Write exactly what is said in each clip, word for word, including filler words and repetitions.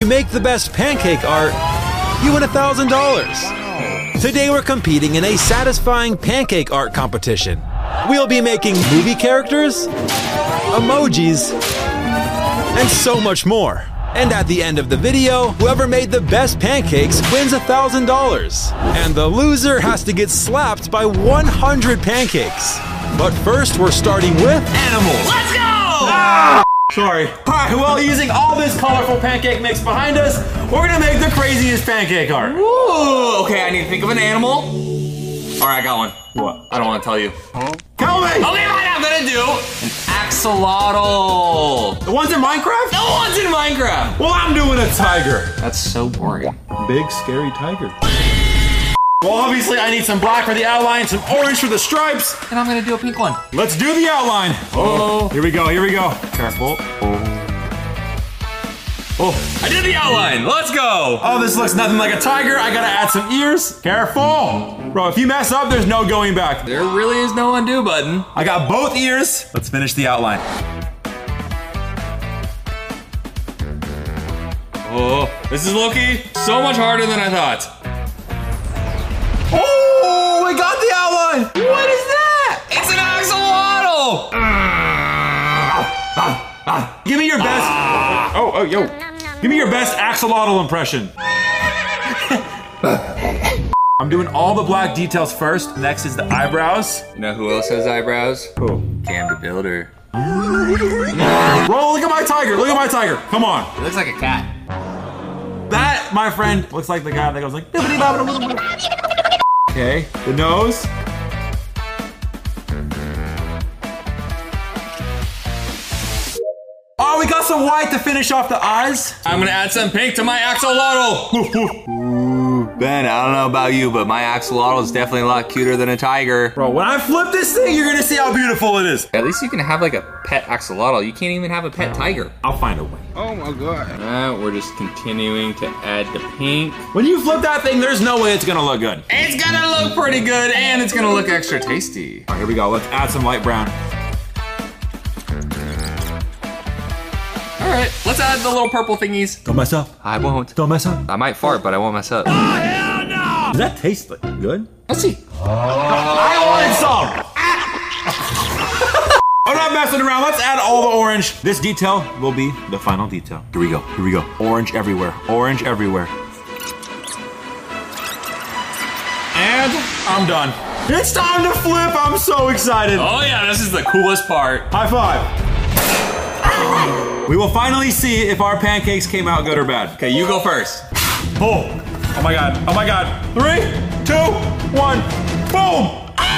make the best pancake art, you win one thousand dollars. Today we're competing in a satisfying pancake art competition. We'll be making movie characters, emojis, and so much more. And at the end of the video, whoever made the best pancakes wins one thousand dollars. And the loser has to get slapped by one hundred pancakes. But first, we're starting with animals. Let's go! Ah! Sorry. All right, well, using all this colorful pancake mix behind us, we're gonna make the craziest pancake art. Ooh, okay, I need to think of an animal. All right, I got one. What? I don't want to tell you. Huh? Tell me! Okay, fine, I'm gonna do an axolotl. The ones in Minecraft? The ones in Minecraft. Well, I'm doing a tiger. That's so boring. Big, scary tiger. Well, obviously, I need some black for the outline, some orange for the stripes. And I'm gonna do a pink one. Let's do the outline. Oh. Here we go, here we go. Careful. Oh, I did the outline. Let's go. Oh, this looks nothing like a tiger. I gotta add some ears. Careful. Bro, if you mess up, there's no going back. There really is no undo button. I got both ears. Let's finish the outline. Oh, this is Loki. So much harder than I thought. Oh, we got the outline. What is that? It's an axolotl. Ah, ah. Give me your best. Ah. Oh, oh, yo. Give me your best axolotl impression. I'm doing all the black details first. Next is the eyebrows. You know who else has eyebrows? Who? Cam the Builder. Bro, look at my tiger. Look at my tiger. Come on. It looks like a cat. That, my friend, looks like the guy that goes like. Okay, the nose. Oh, we got some white to finish off the eyes. I'm gonna add some pink to my axolotl. Ooh, Ben, I don't know about you, but my axolotl is definitely a lot cuter than a tiger. Bro, when I flip this thing, you're gonna see how beautiful it is. At least you can have like a pet axolotl. You can't even have a pet tiger. I'll find a way. Oh my god. Alright, we're just continuing to add the pink. When you flip that thing, there's no way it's gonna look good. It's gonna look pretty good, and it's gonna look extra tasty. All right, here we go. Let's add some light brown. Alright, let's add the little purple thingies. Don't mess up. I won't. Don't mess up. I might fart, but I won't mess up. Oh, hell no! Does that taste like good? Let's see. I wanted some! I'm not messing around. Let's add all the orange. This detail will be the final detail. Here we go. Here we go. Orange everywhere. Orange everywhere. And I'm done. It's time to flip. I'm so excited. Oh yeah, this is the coolest part. High five. We will finally see if our pancakes came out good or bad. Okay, you go first. Oh, oh my God, oh my God. Three, two, one, boom!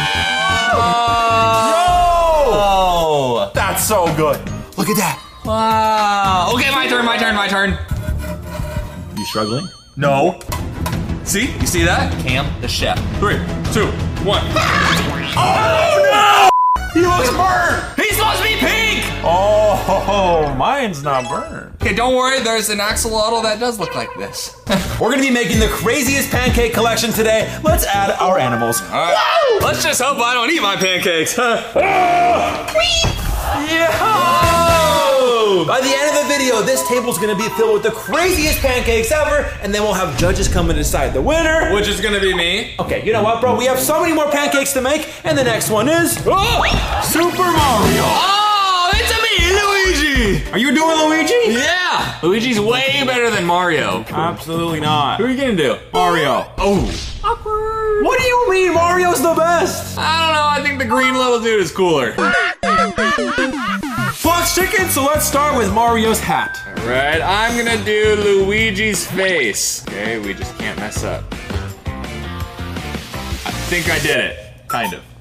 Oh! Yo! That's so good. Look at that. Wow. Okay, my turn, my turn, my turn. You struggling? No. See? You see that? Cam the chef. Three, two, one. Oh no! He looks burnt! He's supposed to be pink! Oh, mine's not burnt. Okay, don't worry, there's an axolotl that does look like this. We're gonna be making the craziest pancake collection today. Let's add our animals. All right. Let's just hope I don't eat my pancakes. Yo! By the end of the video, this table's gonna be filled with the craziest pancakes ever, and then we'll have judges come and decide the winner. Which is gonna be me. Okay, you know what, bro? We have so many more pancakes to make, and the next one is oh, Super Mario. Oh, it's a me, Luigi. Are you doing Luigi? Yeah, Luigi's way better than Mario. Absolutely not. Who are you gonna do? Mario. Oh. Awkward. What do you mean Mario's the best? I don't know, I think the green little dude is cooler. Fox chicken, so let's start with Mario's hat. All right, I'm gonna do Luigi's face. Okay, we just can't mess up. I think I did it, kind of.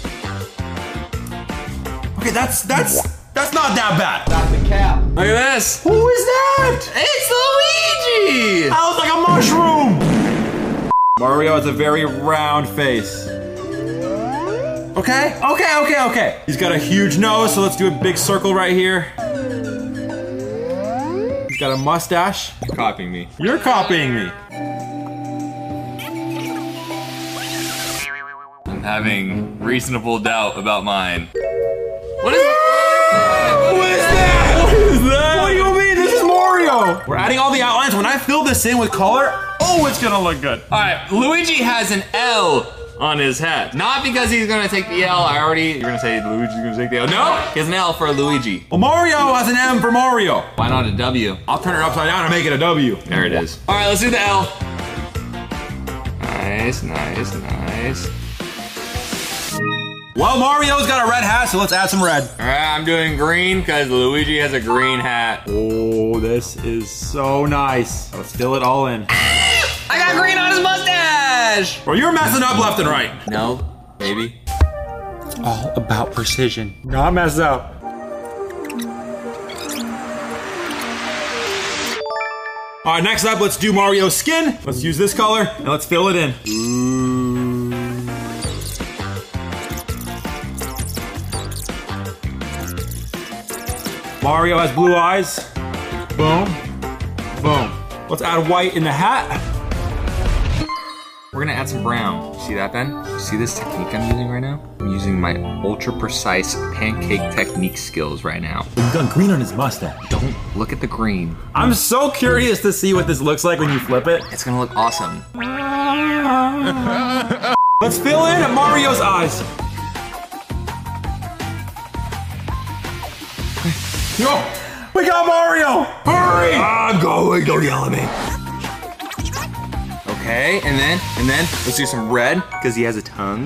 Okay, that's, that's, that's not that bad. That's the cap. Look at this. Who is that? It's Luigi! That looks like a mushroom. Mario has a very round face. Okay, okay, okay, okay. He's got a huge nose, so let's do a big circle right here. He's got a mustache. You're copying me. You're copying me. I'm having reasonable doubt about mine. What is Who is that? What is that? What do you mean? This is Mario. Mario. We're adding all the outlines. When I fill this in with color, oh, it's gonna look good. All right, Luigi has an L on his head. Not because he's gonna take the L. I already, you're gonna say Luigi's gonna take the L. No, he has an L for Luigi. Well, Mario has an M for Mario. Why not a W? I'll turn it upside down and make it a W. There it is. All right, let's do the L. Nice, nice, nice. Well, Mario's got a red hat, so let's add some red. All right, I'm doing green because Luigi has a green hat. Oh, this is so nice. Let's fill it all in. I got green on his mustache! Well, you're messing up left and right. No, maybe. It's all about precision. Not mess up. All right, next up, let's do Mario's skin. Let's use this color, and let's fill it in. Ooh. Mario has blue eyes. Boom. Boom. Let's add white in the hat. We're gonna add some brown. See that, Ben? You see this technique I'm using right now? I'm using my ultra precise pancake technique skills right now. He's got green on his mustache. Don't look at the green. I'm so curious to see what this looks like when you flip it. It's gonna look awesome. Let's fill in Mario's eyes. Yo, we got Mario! Hurry! I'm going, don't yell at me. Okay, and then, and then, let's do some red, because he has a tongue.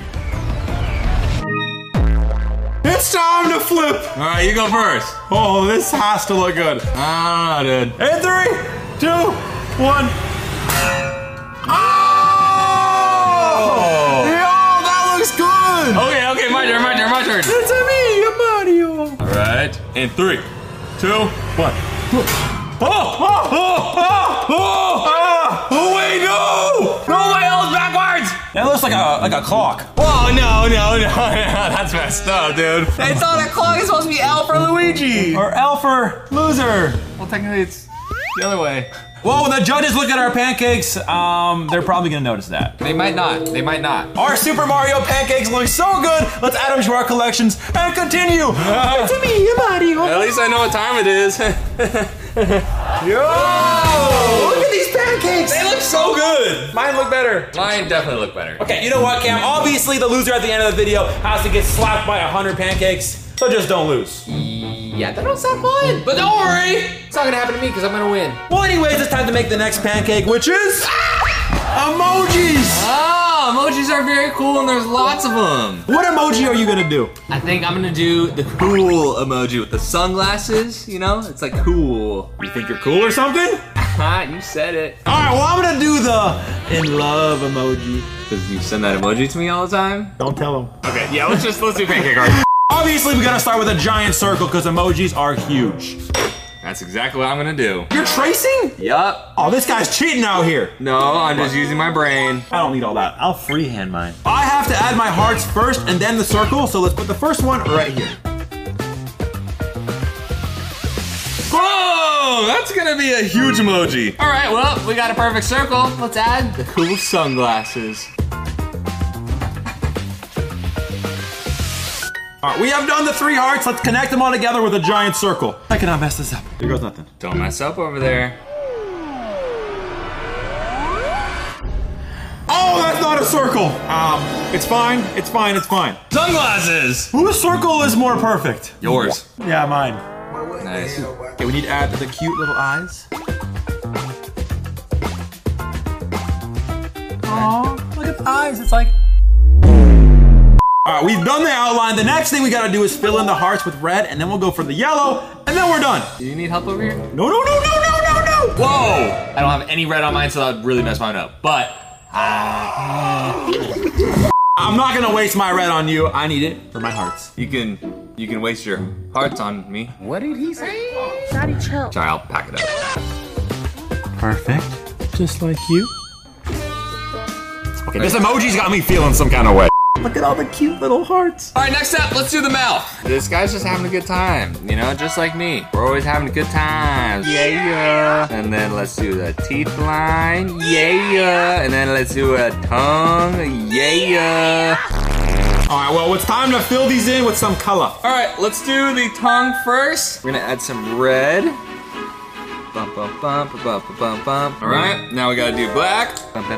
It's time to flip! All right, you go first. Oh, this has to look good. Ah, dude. In three, two, one. Oh! Yo, that looks good! Okay, okay, my turn, my turn, my turn. It's a me, a Mario. All right, in three, two, one. Oh, oh, oh, oh, oh, oh, wait, no! No, my L is backwards! That looks like a like a clock. Whoa, no, no, no, no, that's messed up, dude. I thought a clock is supposed to be L for Luigi. Or L for loser. Well, technically it's the other way. Well, when the judges look at our pancakes, um, they're probably gonna notice that. They might not, they might not. Our Super Mario pancakes look so good, let's add them to our collections and continue. Uh, it's me, Mario. At least I know what time it is. Yo! Look at these pancakes! They look so good! Mine look better. Mine definitely look better. Okay, you know what, Cam? Obviously, the loser at the end of the video has to get slapped by a hundred pancakes, so just don't lose. Yeah, that don't sound fun. But don't worry, it's not gonna happen to me because I'm gonna win. Well, anyways, it's time to make the next pancake, which is emojis. Oh, emojis are very cool and there's lots of them. What emoji are you gonna do? I think I'm gonna do the cool emoji with the sunglasses, you know? It's like cool. You think you're cool or something? Ha, you said it. All right, well, I'm gonna do the in love emoji. Because you send that emoji to me all the time? Don't tell them. Okay, yeah, let's just, let's do pancake art. Obviously, we gotta start with a giant circle because emojis are huge. That's exactly what I'm gonna do. You're tracing? Yup. Oh, this guy's cheating out here. No, I'm just using my brain. I don't need all that. I'll freehand mine. I have to add my hearts first and then the circle, so let's put the first one right here. Whoa, that's gonna be a huge emoji. All right, well, we got a perfect circle. Let's add the cool sunglasses. All right, we have done the three hearts. Let's connect them all together with a giant circle. I cannot mess this up. Here goes nothing. Don't mess up over there. Oh, that's not a circle. Um, it's fine, it's fine, it's fine. Sunglasses! Whose circle is more perfect? Yours. Yeah, mine. Nice. Okay, we need to add the cute little eyes. Aw, look at the eyes. It's like... All right, we've done the outline. The next thing we gotta do is fill in the hearts with red, and then well go for the yellow, and then we're done. Do you need help over here? No, no, no, no, no, no, no! Whoa! I don't have any red on mine, so that would really mess mine up. But, uh, I'm not gonna waste my red on you. I need it for my hearts. you can, you can waste your hearts on me. What did he say? Daddy, chill. Sorry, I'll pack it up. Perfect. Just like you. Okay, this emoji's got me feeling some kind of way. Look at all the cute little hearts. All right, next up, let's do the mouth. This guy's just having a good time, you know, just like me. We're always having a good time. Yeah, yeah. And then let's do the teeth line. Yeah, yeah. And then let's do a tongue. Yeah, yeah. All right, well, it's time to fill these in with some color. All right, let's do the tongue first. We're gonna add some red. Bum, bum, bum, bum, bum, bum, bum. All right, now we gotta do black.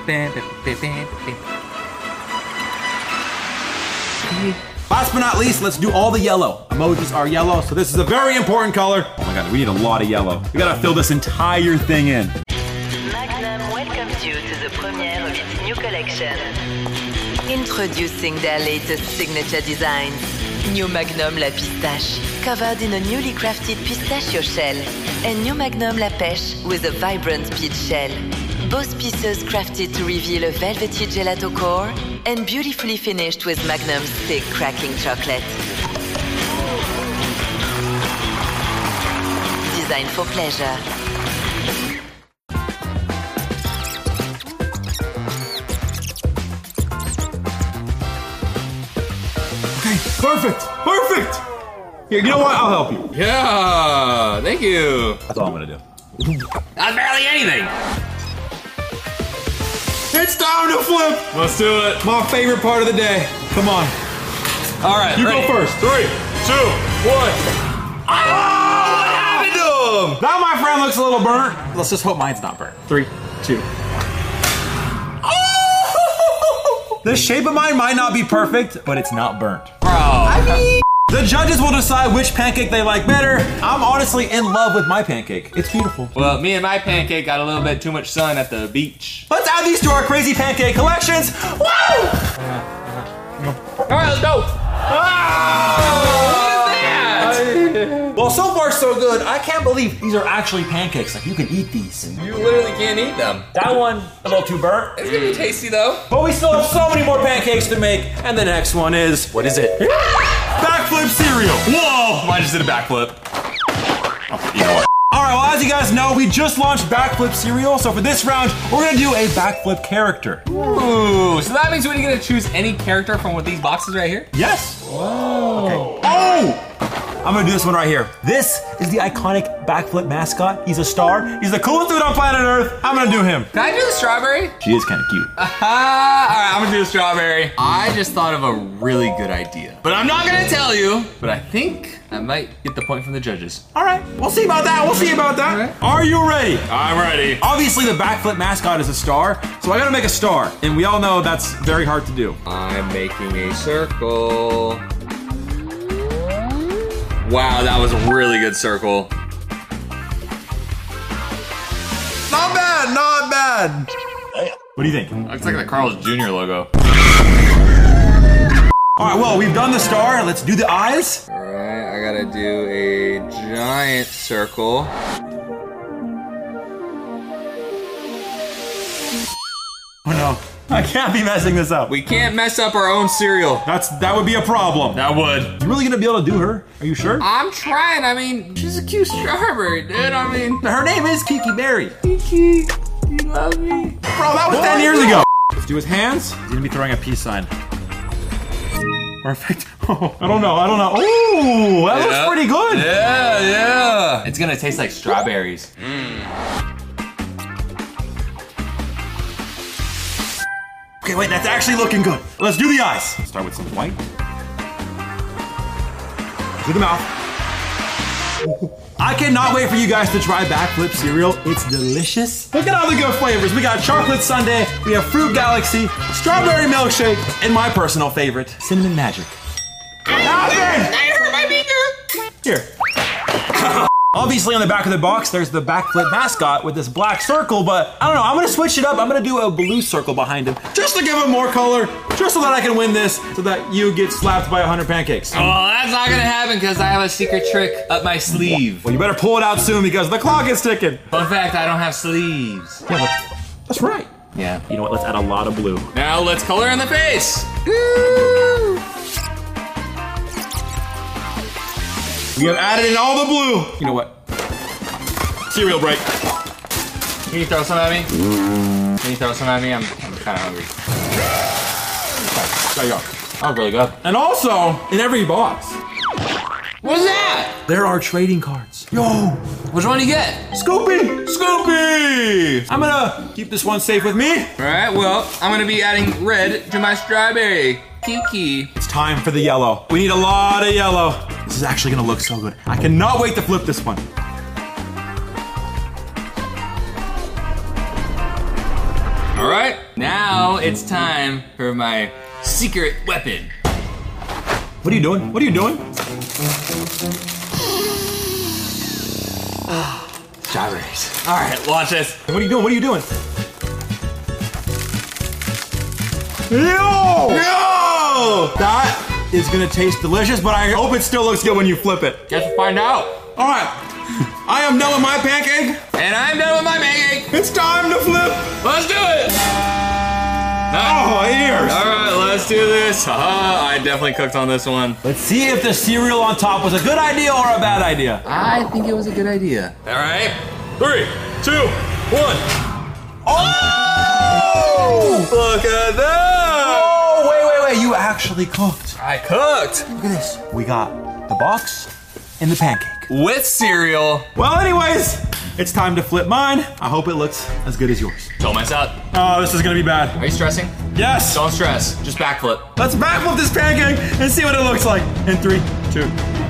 Last but not least, let's do all the yellow. Emojis are yellow, so this is a very important color. Oh my god, we need a lot of yellow. We gotta fill this entire thing in. Magnum welcomes you to the premiere of its new collection. Introducing their latest signature designs. New Magnum La Pistache, covered in a newly crafted pistachio shell. And New Magnum La Pêche with a vibrant peach shell. Both pieces crafted to reveal a velvety gelato core and beautifully finished with Magnum's thick cracking chocolate. Designed for pleasure. Okay, perfect, perfect. Here, you know what? I'll help you. Yeah, thank you. That's all I'm gonna do. That's barely anything. It's time to flip. Let's do it. My favorite part of the day. Come on. All right, You ready? go first. Three, two, one. Oh, what happened to him? That, my friend, looks a little burnt. Let's just hope mine's not burnt. Three, two. Oh! The shape of mine might not be perfect, but it's not burnt. Bro. I mean, the judges will decide which pancake they like better. I'm honestly in love with my pancake. It's beautiful. Well, me and my pancake got a little bit too much sun at the beach. Let's add these to our crazy pancake collections. Woo! All right, let's go. Oh, what is that? Well, so far so good. I can't believe these are actually pancakes. Like, you can eat these. You literally can't eat them. That one, a little too burnt. It's gonna be tasty though. But we still have so many more pancakes to make. And the next one is, what is it? Backflip cereal. Whoa! Mine just did a backflip. Oh, you know what? All right, well, as you guys know, we just launched Backflip cereal. So for this round, we're gonna do a backflip character. Ooh, so that means we're gonna choose any character from one of these boxes right here? Yes. Whoa. Okay. Oh! I'm gonna do this one right here. This is the iconic backflip mascot. He's a star. He's the coolest dude on planet Earth. I'm gonna do him. Can I do the strawberry? She is kind of cute. Aha! All right, I'm gonna do the strawberry. I just thought of a really good idea, but I'm not gonna tell you. But I think I might get the point from the judges. All right, we'll see about that. We'll see about that. Okay. Are you ready? I'm ready. Obviously, the backflip mascot is a star, so I gotta make a star. And we all know that's very hard to do. I'm making a circle. Wow, that was a really good circle. Not bad, not bad. What do you think? Looks like the Carl's Junior logo. All right, well, we've done the star. Let's do the eyes. All right, I gotta do a giant circle. Oh no, I can't be messing this up. We can't mess up our own cereal. That's that would be a problem. That would. You really gonna be able to do her? Are you sure? I'm trying. I mean, she's a cute strawberry, dude. I mean, Her name is Kiki Berry. Kiki, you love me. Bro, that was ten years ago. Let's do his hands. He's gonna be throwing a peace sign. Perfect. Oh, I don't know. I don't know. Ooh, that Yeah. looks pretty good. Yeah, yeah. It's gonna taste like strawberries. Okay, wait, that's actually looking good. Let's do the eyes. Start with some white. Do the mouth. I cannot wait for you guys to try Backflip cereal. It's delicious. Look at all the good flavors. We got chocolate sundae, we have fruit galaxy, strawberry milkshake, and my personal favorite, cinnamon magic. I hurt my finger. Here. Obviously on the back of the box, there's the Backflip mascot with this black circle, but I don't know, I'm gonna switch it up. I'm gonna do a blue circle behind him, just to give him more color, just so that I can win this, so that you get slapped by a hundred pancakes. Oh, that's not gonna happen because I have a secret trick up my sleeve. Well, you better pull it out soon because the clock is ticking. Fun fact, I don't have sleeves. Yeah, that's, that's right. Yeah. You know what, let's add a lot of blue. Now let's color in the face. We have added in all the blue. You know what? Cereal break. Can you throw some at me? Can you throw some at me? I'm, I'm kind of hungry. There you go. That was really good. And also, in every box, What's that? there are trading cards. Yo, Which one do you get? Scoopy, Scoopy. I'm gonna keep this one safe with me. All right, well, I'm gonna be adding red to my strawberry. Kiki. It's time for the yellow. We need a lot of yellow. This is actually gonna look so good. I cannot wait to flip this one. All right, now it's time for my secret weapon. What are you doing? What are you doing? Strawberries. All right, launch this. What are you doing? What are you doing? Yo! Yo! That is gonna taste delicious, but I hope it still looks good when you flip it. Guess we'll find out. All right, I am done with my pancake. And I'm done with my pancake. It's time to flip. Let's do it. Oh, ears. All right, let's do this. Haha, I definitely cooked on this one. Let's see if the cereal on top was a good idea or a bad idea. I think it was a good idea. All right, three, two, one. Oh! Look at that! Oh, wait, wait, wait. You actually cooked. I cooked Look at this. We got the box and the pancake. with cereal. Well, anyways, it's time to flip mine. I hope it looks as good as yours. Don't mess up. Oh, this is gonna be bad. Are you stressing? Yes. Don't stress. Just backflip. Let's backflip this pancake and see what it looks like. In three, two.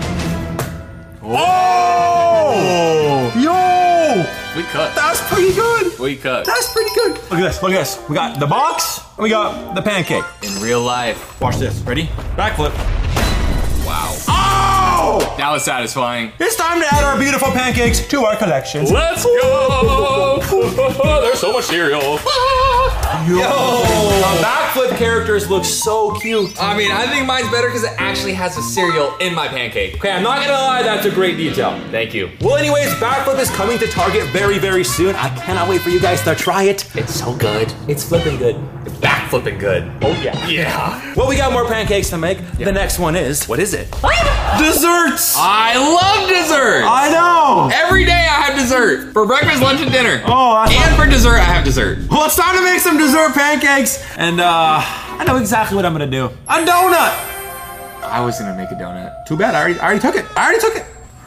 Oh! Yo! We cooked. That's pretty good. We cooked. That's pretty good. Look at this. Look at this. We got the box and we got the pancake. In real life. Watch this. Ready? Backflip. Wow. Oh! That was satisfying. It's time to add our beautiful pancakes to our collection. Let's go! There's so much cereal. Yo! The backflip characters look so cute. I mean, I think mine's better because it actually has a cereal in my pancake. Okay, I'm not gonna lie, that's a great detail. Thank you. Well, anyways, Backflip is coming to Target very, very soon. I cannot wait for you guys to try it. It's so good. It's flipping good. It's backflipping good. Oh, yeah. Yeah. Well, we got more pancakes to make. The next one is, what is it? Desserts! I love dessert. I know! Every day I have dessert. For breakfast, lunch, and dinner. Oh, that's And for dessert, I have dessert. Well, it's time to make some dessert pancakes. And, uh, I know exactly what I'm gonna do. A donut! I was gonna make a donut. Too bad, I already, I already took it. I already took it.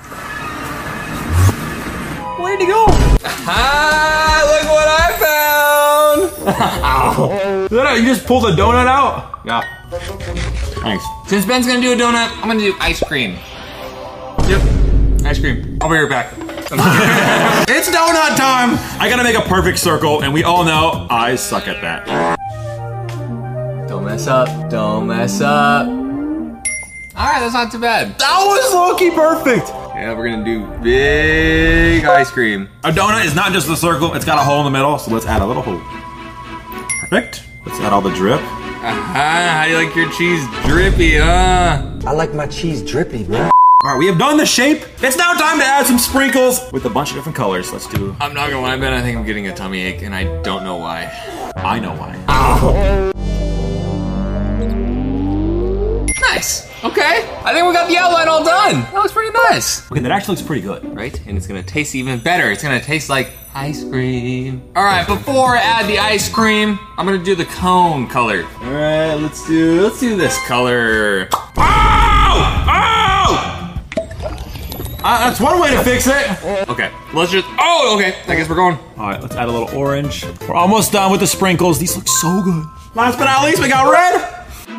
Where'd he go? Ah, look what I found. Is that how you just pulled a donut out? Yeah. Thanks. Since Ben's gonna do a donut, I'm gonna do ice cream. Yep, ice cream. I'll be right back. It's donut time! I gotta make a perfect circle, and we all know I suck at that. Don't mess up. Don't mess up. All right, that's not too bad. That was low-key perfect! Yeah, we're gonna do big ice cream. A donut is not just a circle, it's got a hole in the middle, so let's add a little hole. Perfect. Let's add all the drip. Aha, how do you like your cheese drippy, huh? I like my cheese drippy, bro. Alright, we have done the shape. It's now time to add some sprinkles with a bunch of different colors. Let's do... I'm not gonna lie, Ben, I think I'm getting a tummy ache, and I don't know why. I know why. Nice. Okay. I think we got the outline all done. That looks pretty nice. Okay, that actually looks pretty good. Right? And it's gonna taste even better. It's gonna taste like ice cream. All right, before I add the ice cream, I'm gonna do the cone color. All right, let's do, let's do this color. Ow! Ow! Uh, that's one way to fix it. Okay, let's just, oh, okay. I guess we're going. All right, let's add a little orange. We're almost done with the sprinkles. These look so good. Last but not least, we got red.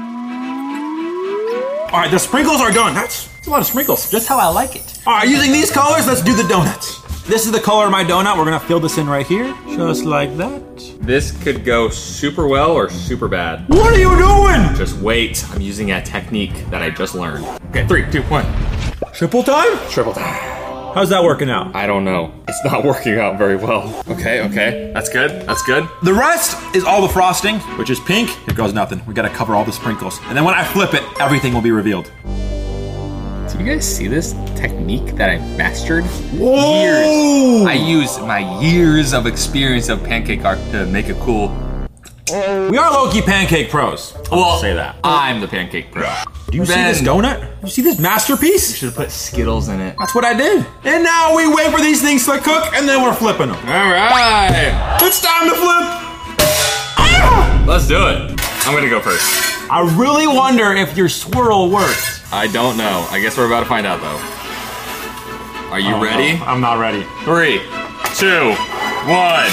All right, the sprinkles are done. That's, that's a lot of sprinkles. Just how I like it. All right, using these colors, let's do the donuts. This is the color of my donut. We're gonna fill this in right here, just like that. This could go super well or super bad. What are you doing? Just wait. I'm using a technique that I just learned. Okay, three, two, one. Triple time? Triple time. How's that working out? I don't know. It's not working out very well. Okay, okay. That's good. That's good. The rest is all the frosting, which is pink. Here goes nothing. We gotta cover all the sprinkles. And then when I flip it, everything will be revealed. Do you guys see this technique that I mastered? Whoa! Years. I used my years of experience of pancake art to make it cool. We are low-key pancake pros. I'll Well, say that. I'm the pancake pro. Do you see Ben. this donut? You see this masterpiece? Should have put Skittles in it. That's what I did. And now we wait for these things to cook, and then we're flipping them. All right. It's time to flip. Let's do it. I'm gonna go first. I really wonder if your swirl works. I don't know. I guess we're about to find out though. Are you ready? I'm not ready. Three, two, one.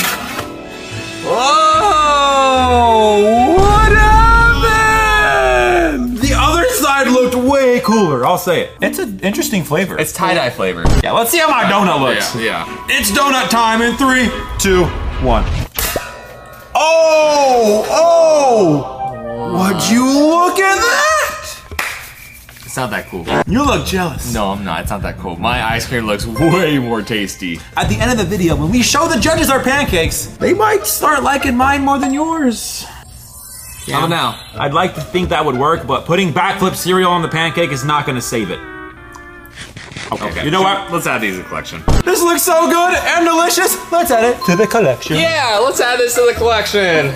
Whoa! What happened? The other side looked way cooler, I'll say it. It's an interesting flavor. It's tie-dye flavor. Yeah, let's see how my donut looks. Yeah, yeah. It's donut time in three, two, one. Oh, oh! Would you look at that? It's not that cool. You look jealous. No, I'm not. It's not that cool. My ice cream looks way more tasty. At the end of the video, when we show the judges our pancakes, they might start liking mine more than yours. Yeah. I don't know. I'd like to think that would work, but putting backflip cereal on the pancake is not gonna save it. Okay, Okay. You know what? Let's add these to the collection. This looks so good and delicious. Let's add it to the collection. Yeah, let's add this to the collection.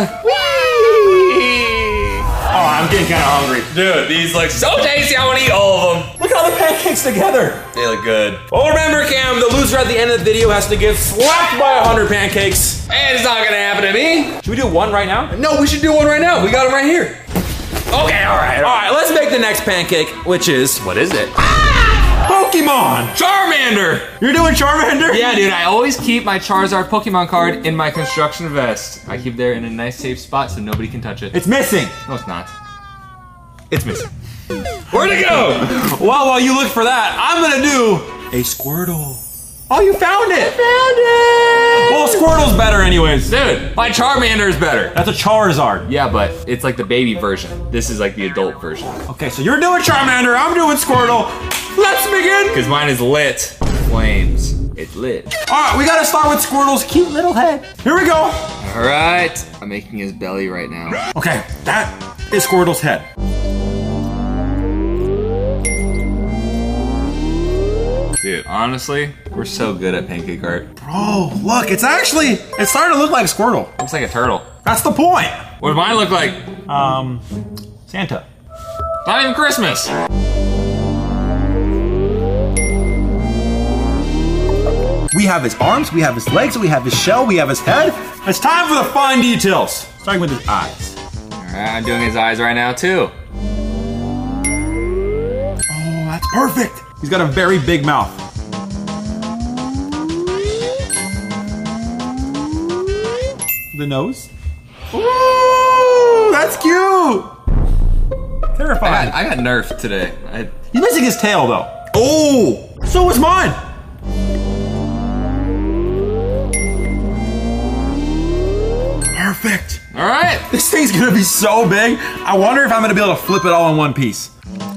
Oh, I'm getting kind of hungry. Dude, these look so tasty. I want to eat all of them. Look at all the pancakes together. They look good. Well, remember, Cam, the loser at the end of the video has to get slapped by one hundred pancakes. And it's not gonna happen to me. Should we do one right now? No, we should do one right now. We got them right here. Okay, all right. All right, let's make the next pancake, which is What is it? Pokemon. Charmander. You're doing Charmander? Yeah, dude, I always keep my Charizard Pokemon card in my construction vest. I keep there in a nice safe spot so nobody can touch it. It's missing. No, it's not. It's missing. Where'd it go? Well, while you look for that, I'm gonna do a Squirtle. Oh, you found it. Found it. Well, Squirtle's better anyways. Dude, my Charmander is better. That's a Charizard. Yeah, but it's like the baby version. This is like the adult version. Okay, so you're doing Charmander, I'm doing Squirtle. Let's begin. Because mine is lit. Flames. It's lit. All right, we gotta start with Squirtle's cute little head. Here we go. All right. I'm making his belly right now. Okay, that is Squirtle's head. Dude, honestly, we're so good at pancake art. Bro, look, it's actually, it's starting to look like Squirtle. Looks like a turtle. That's the point. What does mine look like? Um, Santa. Not even Christmas. We have his arms, we have his legs, we have his shell, we have his head. It's time for the fine details. Starting with his eyes. All right, I'm doing his eyes right now too. Oh, that's perfect. He's got a very big mouth. The nose. Ooh, that's cute. I Terrifying. got, I got nerfed today. I, He's missing his tail though. Oh, so was mine. Perfect. all right. This thing's gonna be so big. I wonder if I'm gonna be able to flip it all in one piece.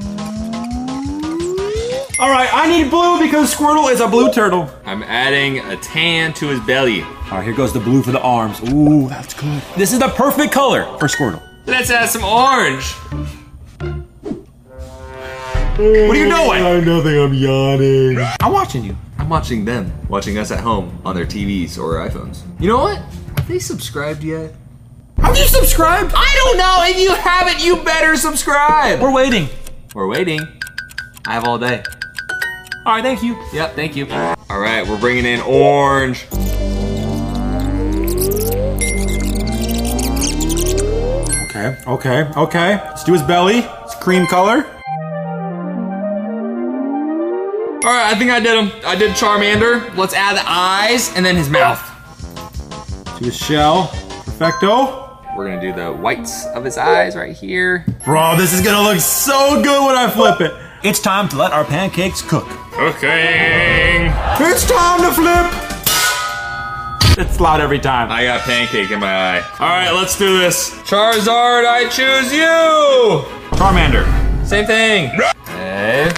All right, I need blue because Squirtle is a blue turtle. I'm adding a tan to his belly. All right, here goes the blue for the arms. Ooh, that's good. This is the perfect color for Squirtle. Let's add some orange. What are you doing? I'm nothing, I'm yawning. I'm watching you. I'm watching them, watching us at home on their T Vs or iPhones. You know what? Have they subscribed yet? Have you subscribed? I don't know. If you haven't, you better subscribe. We're waiting. We're waiting. I have all day. All right, thank you. Yep, thank you. All right, we're bringing in orange. Okay, okay, okay. Let's do his belly. It's cream color. All right, I think I did him. I did Charmander. Let's add the eyes and then his mouth. To his shell. Perfecto. We're gonna do the whites of his eyes right here. Bro, this is gonna look so good when I flip it. It's time to let our pancakes cook. Cooking. It's time to flip. It's loud every time. I got pancake in my eye. All right, let's do this. Charizard, I choose you. Charmander. Same thing. Okay.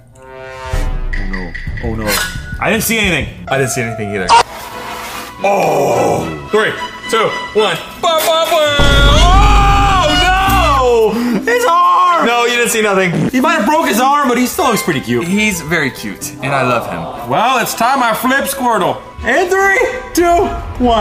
Oh no. I didn't see anything. I didn't see anything either. Oh! Three, two, one. Ba, ba, ba. Oh no! His arm! No, you didn't see nothing. He might have broke his arm, but he still looks pretty cute. He's very cute, and I love him. Well, it's time I flip Squirtle. And three, two, one.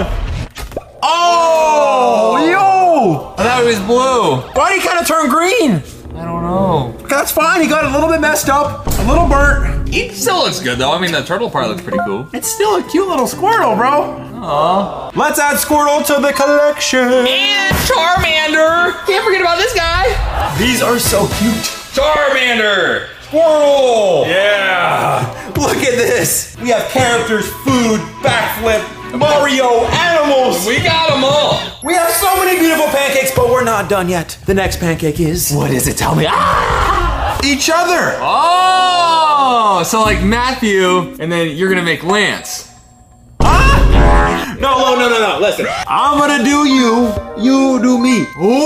Oh! Yo! I thought it was blue. Why did he kind of turn green? I don't know. That's fine. He got a little bit messed up, a little burnt. He still looks good though. I mean, the turtle part looks pretty cool. It's still a cute little Squirtle, bro. Aww. Let's add Squirtle to the collection. And Charmander. Can't forget about this guy. These are so cute. Charmander. Squirtle. Yeah. Look at this. We have characters, food, backflip, Mario, animals. We got them all. We have so many beautiful pancakes, but we're not done yet. The next pancake is... What is it? Tell me. Ah! Each other. Oh, so like Matthew, and then you're gonna make Lance. Ah! No, no, no, no, no. Listen. I'm gonna do you. You do me.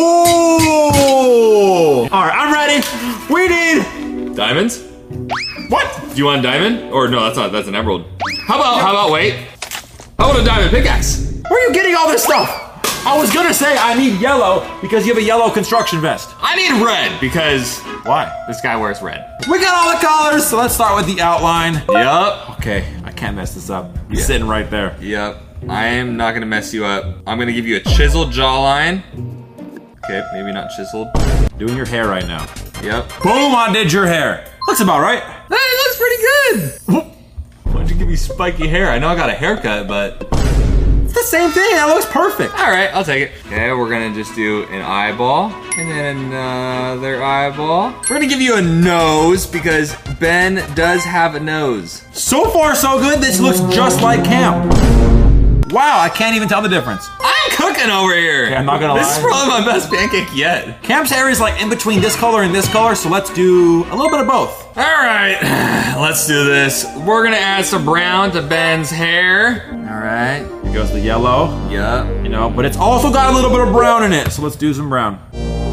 Ooh. All right, I'm ready. We need Diamonds? what? Do you want a diamond? Or no, that's not, that's an emerald. How about, how about, wait. How about a diamond pickaxe? Where are you getting all this stuff? I was gonna say I need yellow because you have a yellow construction vest. I need red because Why? this guy wears red. We got all the colors, so let's start with the outline. Yup. Okay, I can't mess this up. He's Yeah. sitting right there. Yep. I am not gonna mess you up. I'm gonna give you a chiseled jawline. Okay, maybe not chiseled. Doing your hair right now. Yep. Boom, I did your hair. Looks about right. Hey, it looks pretty good. Why'd you give me spiky hair? I know I got a haircut, but It's the same thing, that looks perfect. all right, I'll take it. Okay, we're gonna just do an eyeball and then another eyeball. We're gonna give you a nose because Ben does have a nose. So far, so good. This looks just like Cam. Wow, I can't even tell the difference. I'm cooking over here. Okay, I'm not gonna This lie. is probably my best pancake yet. Cam's hair is like in between this color and this color, so let's do a little bit of both. All right, let's do this. We're gonna add some brown to Ben's hair. All right. Here goes the yellow, Yup. you know, but it's also got a little bit of brown in it, so let's do some brown.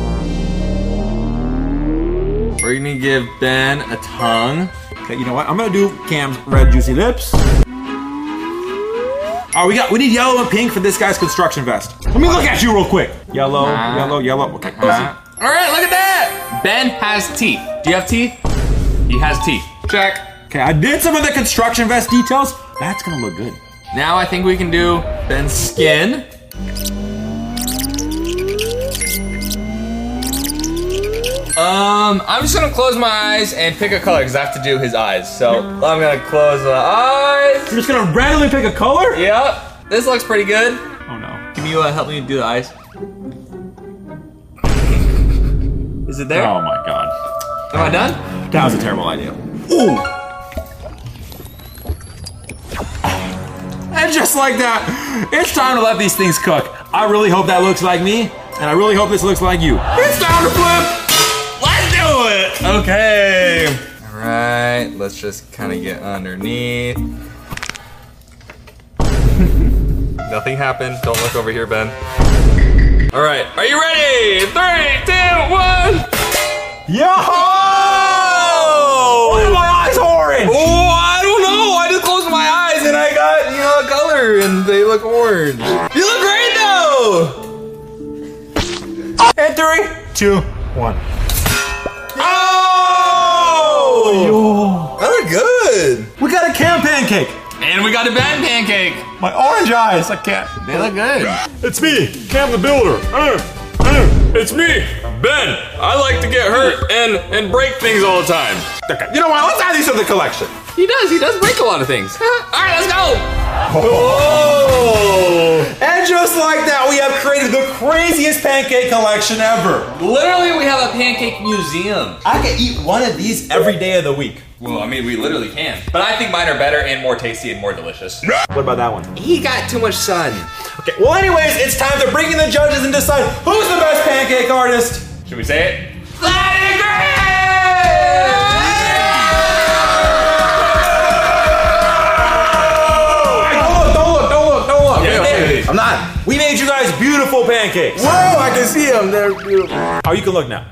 We're gonna give Ben a tongue. Okay, you know what? I'm gonna do Cam's red juicy lips. Oh, we got we need yellow and pink for this guy's construction vest. Let me look at you real quick. Yellow, Uh, yellow, yellow. Okay, easy. Uh, all right, look at that. Ben has teeth. Do you have teeth? He has teeth. Check. Okay, I did some of the construction vest details. That's gonna look good. Now I think we can do Ben's skin. Um, I'm just gonna close my eyes and pick a color because I have to do his eyes. So I'm gonna close my eyes. You're just gonna randomly pick a color? Yep, this looks pretty good. Oh no. Can you uh, help me do the eyes? Is it there? Oh my god. Am I done? That was a terrible idea. Ooh! And just like that, it's time to let these things cook. I really hope that looks like me, and I really hope this looks like you. It's time to flip! Let's do it! Okay. All right, let's just kind of get underneath. Nothing happened. Don't look over here, Ben. All right, are you ready? Three, two, one. Yo! Why are my eyes orange? Oh, I don't know. I just closed my eyes and I got, you know, a color and they look orange. You look great though. And three, two, one. Oh! That look good. We got a Cam pancake. And we got a Ben pancake. My orange eyes, I can't. They look good. It's me, Cam the Builder. Uh, uh, it's me, Ben. I like to get hurt and and break things all the time. Okay, you know what? Let's add these to the collection. He does. He does break a lot of things. All right, let's go. Oh! And just like that, we have created the craziest pancake collection ever. Literally, we have a pancake museum. I can eat one of these every day of the week. Well, I mean, we literally can. But I think mine are better and more tasty and more delicious. What about that one? He got too much sun. Okay, well anyways, it's time to bring in the judges and decide who's the best pancake artist. Should we say it? Don't look, don't look, don't look. Yeah, We okay. made- I'm not. We made you guys beautiful pancakes. Whoa, I can see them. They're beautiful. Oh, you can look now.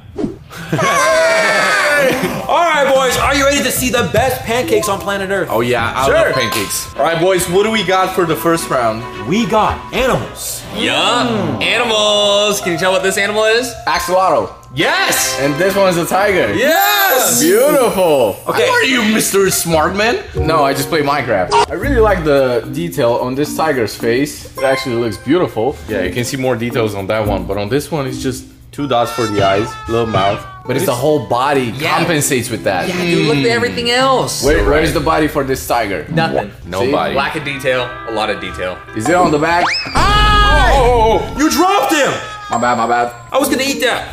All right, boys, are you ready to see the best pancakes on planet Earth? Oh yeah, I Sure. love pancakes. All right, boys, what do we got for the first round? We got animals. Yeah. Animals. Can you tell what this animal is? Axolotl. Yes. And this one is a tiger. Yes. Beautiful. Okay. How are you, Mister Smartman? No, I just play Minecraft. I really like the detail on this tiger's face. It actually looks beautiful. Yeah, you can see more details on that one, but on this one, it's just two dots for the eyes, little mouth. But it's the whole body Yeah. compensates with that. Yeah, dude, look at everything else. Where, where's the body for this tiger? Nothing. No See? body. Lack of detail. A lot of detail. Is it on the back? Ah! Oh, oh, oh. You dropped him. My bad, my bad. I was gonna eat that.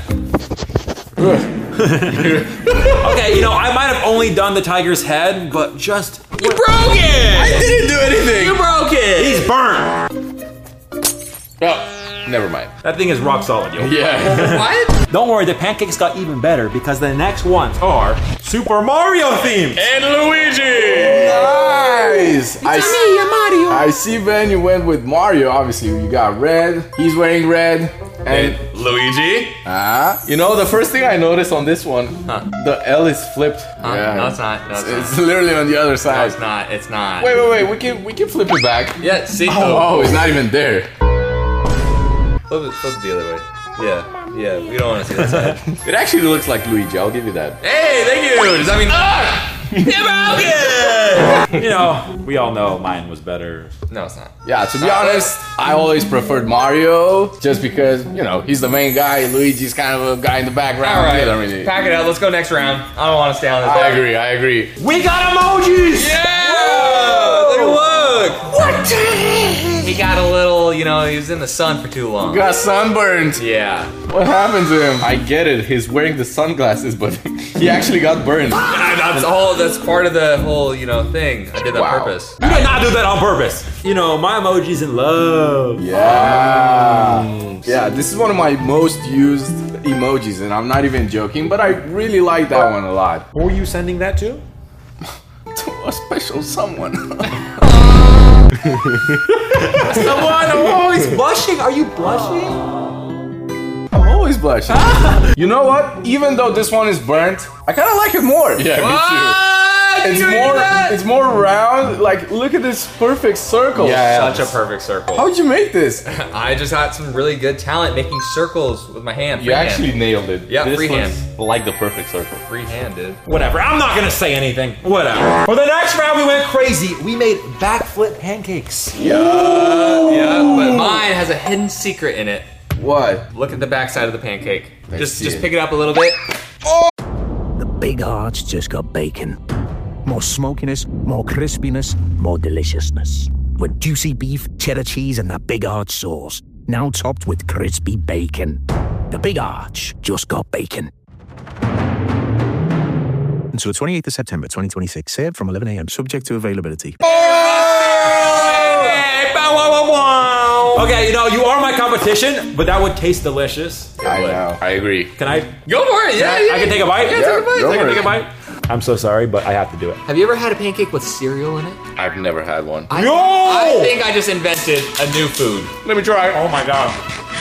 Okay, you know, I might have only done the tiger's head, but just You broke it. I didn't do anything. You broke it. he's burnt. Oh, Never mind. That thing is rock solid, yo. Yeah. What? Don't worry, the pancakes got even better because the next ones are Super Mario themed. And Luigi! Nice! I see Mario. I see, Ben, you went with Mario. Obviously, you got red. He's wearing red. And And Luigi? ah, you know, the first thing I noticed on this one, Huh. the L is flipped. Huh? No, it's not. No, it's, It's not. literally on the other No, side. it's not. It's not. Wait, wait, wait. We can we can flip it back. Yeah, see? Oh, it's not even there. Flip it, flip it the other way. Yeah, yeah, we don't want to see that side. It actually looks like Luigi. I'll give you that. Hey, thank you! Does that mean... Ah! You know, we all know mine was better. No, it's not. Yeah, to be honest, I always preferred Mario just because, you know, he's the main guy. Luigi's kind of a guy in the background. All right, You don't really- pack it up. Let's go next round. I don't want to stay on this. I block. agree, I agree. We got emojis! Yeah! Look, look! What? He got a little, you know, he was in the sun for too long. Got sunburned. Yeah. What happened to him? I get it. He's wearing the sunglasses, but he actually got burned. That's all. That's part of the whole, you know, thing. I did that Wow. on purpose. You did not do that on purpose. You know, my emoji's in love. Yeah. Yeah, this is one of my most used emojis, and I'm not even joking, but I really like that one a lot. Who are you sending that to? To a special someone. Someone, I'm always blushing. Are you blushing? I'm always blushing. You know what? Even though this one is burnt, I kind of like it more. Yeah, What? It's You did more, that? it's more round. Like, look at this perfect circle. Such a perfect circle. How'd you make this? I just had some really good talent making circles with my hand. You actually nailed it. Yeah, This freehand. looks like the perfect circle. Free-handed. Whatever. I'm not gonna say anything. Whatever. For the next round, we went crazy. We made backflip pancakes. Yeah, but mine has a hidden secret in it. What? Look at the backside of the pancake. Let's just see just it. pick it up a little bit. The Big Arch just got bacon. More smokiness, more crispiness, more deliciousness. With juicy beef, cheddar cheese, and that Big Arch sauce. Now topped with crispy bacon. The Big Arch just got bacon. Until the twenty-eighth of September twenty twenty-six. Served from eleven a m Subject to availability. Okay, you know, you are my competition, but that would taste delicious. I know. I agree. Can I? Go for it. Yeah, yeah. I can take a bite? Yeah, take a bite. go I can for take it. a bite? I'm so sorry, but I have to do it. Have you ever had a pancake with cereal in it? I've never had one. I, Yo! I think I just invented a new food. Let me try. Oh my god.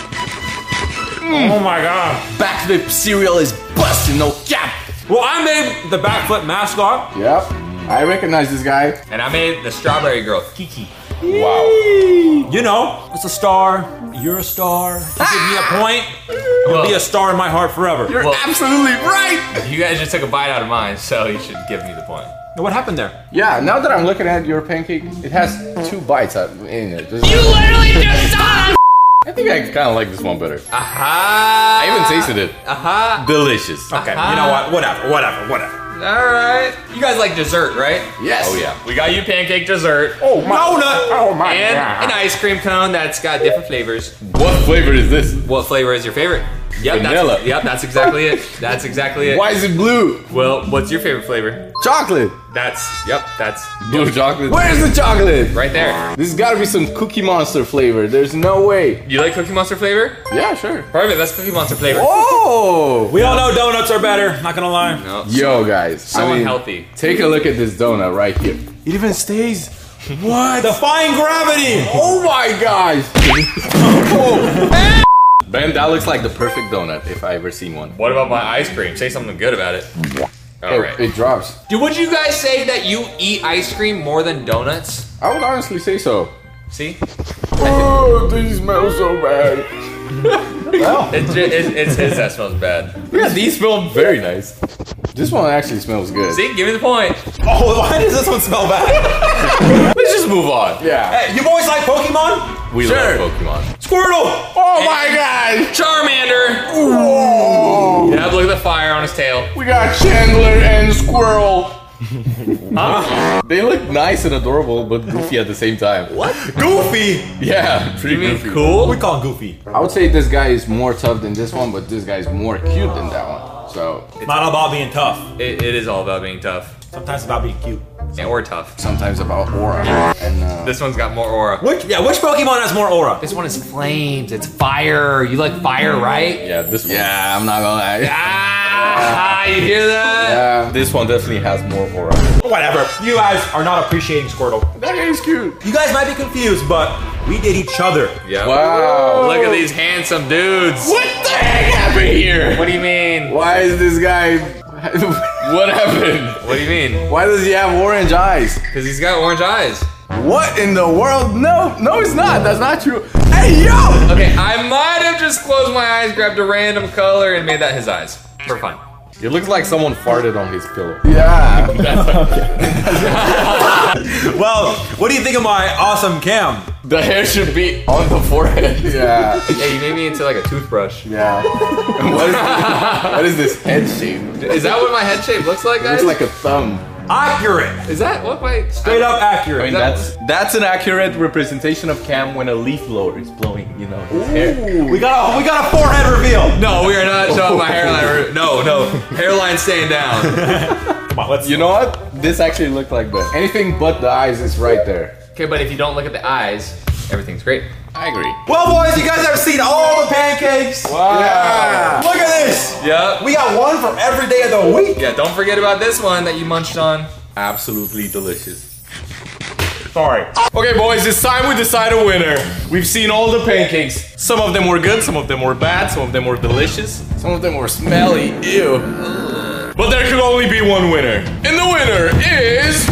Oh my god. Backflip cereal is busting, no cap. Well, I made the backflip mascot. Yep. I recognize this guy. And I made the strawberry girl, Kiki. Wow. You know, it's a star. You're a star. You give me a point. You'll be a star in my heart forever. You're Well- absolutely right. You guys just took a bite out of mine, so you should give me the point. What happened there? Yeah, now that I'm looking at your pancake, it has two bites out- in it. This- You literally just saw. I think I kind of like this one better. Aha! I even tasted it. Aha! Delicious. Okay, you know what? Whatever, whatever, whatever. All right. You guys like dessert, right? Yes. Oh yeah. We got you pancake dessert. Oh my. Donut! Oh my. And God. an ice cream cone that's got different flavors. What flavor is this? What flavor is your favorite? Yep, Vanilla. That's, yep, that's exactly it. That's exactly it. Why is it blue? Well, what's your favorite flavor? Chocolate. That's, yep, that's Blue chocolate. Where's the chocolate? right there. This has got to be some Cookie Monster flavor. There's no way. You like Cookie Monster flavor? Yeah, sure. Perfect, that's Cookie Monster flavor. Oh! We all know donuts are better, not gonna lie. No, Yo, guys. so I mean, unhealthy. take a look at this donut right here. It even stays. What? Defying gravity! Oh my gosh! Ben, that looks like the perfect donut if I ever seen one. What about my ice cream? Say something good about it. All It, right. it drops. Dude, would you guys say that you eat ice cream more than donuts? I would honestly say so. See? Oh, these smell so bad. It's, ju- it's, it's his that smells bad. Yeah, these smell very nice. This one actually smells good. See, give me the point. Oh, why does this one smell bad? Let's just move on. Yeah. Hey, you boys like Pokemon? We Sure. love Pokemon. Squirtle! Oh my god! Charmander! Whoa! Yeah, look at the fire on his tail. We got Chandler and Squirrel. Huh? They look nice and adorable, but goofy at the same time. What? Goofy! Yeah, pretty You mean goofy. cool? We call him Goofy. I would say this guy is more tough than this one, but this guy's more cute than that one. So, It's not about being tough. It, it is all about being tough. Sometimes about being cute. Yeah, or tough. Sometimes about aura. And uh, This one's got more aura. Which, yeah, which Pokemon has more aura? This one is flames. It's fire. You like fire, right? yeah, this one. Yeah, I'm not gonna lie. Ah, you hear that? Yeah, this one definitely has more aura. Whatever. You guys are not appreciating Squirtle. That guy's cute. You guys might be confused, but we did each other. Yeah. Wow. Look at these handsome dudes. What the heck happened here? What do you mean? Why is this guy? What happened? What do you mean? Why does he have orange eyes? Because he's got orange eyes. What in the world? No, no, it's not. That's not true. Hey, yo! Okay, I might have just closed my eyes, grabbed a random color, and made that his eyes. For fun. It looks like someone farted on his pillow. Yeah. Well, what do you think of my awesome cam? The hair should be on the forehead. Yeah. Yeah, you made me into like a toothbrush. Yeah. What is, what is this head shape? Is that what my head shape looks like, It guys? looks like a thumb. Accurate. Is that what my... Straight up accurate. I mean, that's that's an accurate representation of Cam when a leaf blower is blowing, you know, his hair. We got a we got a forehead reveal. No, we are not showing my hairline. No, no. Hairline staying down. Come on, let's. You know what? This actually looked like that. Anything but the eyes is right there. Okay, but if you don't look at the eyes, everything's great. I agree. Well, boys, you guys have seen all the pancakes. Wow. Yeah. Look at this. Yep. We got one for every day of the week. Yeah, don't forget about this one that you munched on. Absolutely delicious. Sorry. Okay, boys, it's time we decide a winner. We've seen all the pancakes. Some of them were good, some of them were bad, some of them were delicious, some of them were smelly. Ew. But there could only be one winner. And the winner is...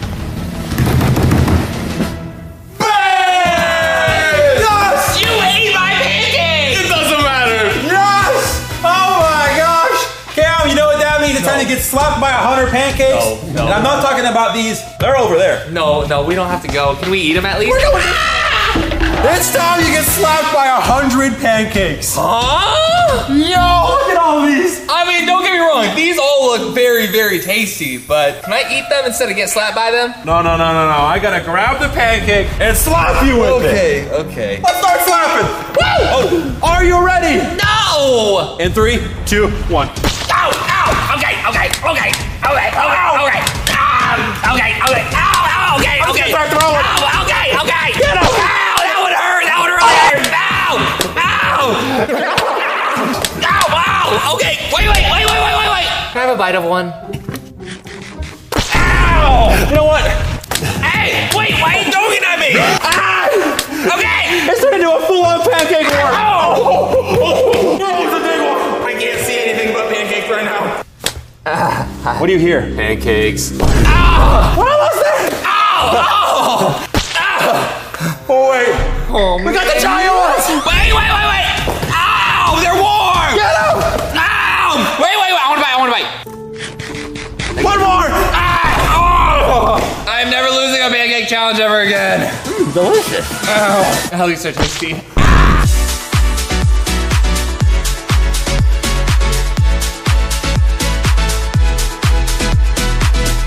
Yes! You ate my pancake! It doesn't matter. Yes! Oh my gosh! Cam, you know what that means? It's time to get slapped by a hundred pancakes. No, no. And I'm not talking about these. They're over there. No, no, we don't have to go. Can we eat them at least? It's time you get slapped by a hundred pancakes. Huh? Yo, look at all these. I mean, don't get me wrong. These all look very, very tasty, but can I eat them instead of get slapped by them? No, no, no, no, no. I gotta grab the pancake and slap you with it. Okay, okay. Let's start slapping. Woo! Oh, are you ready? No! In three, two, one. Ow! Ow! Okay, okay, okay, okay, okay, okay. Um, okay, okay. Ow! Ow! Okay, I'm okay. gonna start throwing. Ow! Okay, okay. Get him! Ow! That would hurt. That would really hurt. Ow! Ow! Ow! Ow! Okay. Wait, wait, wait, wait, wait, wait, wait. Can I have a bite of one? Ow! You know what? Hey! Wait! Why are you throwing it at me? Ah! Okay. It's turned into a full-on pancake war. Ow! That was a big one. I can't see anything but pancakes right now. What do you hear? Pancakes. Ow! What was that? Ow! Ow! Oh wait. Oh, We got the giant ones. Wait, wait, wait, wait! Ow! They're warm! Get him! Ow! Wait, wait, wait! I want to bite! I want to bite! One more. Ah! Oh! I'm never losing a pancake challenge ever again. Delicious. At least they're tasty.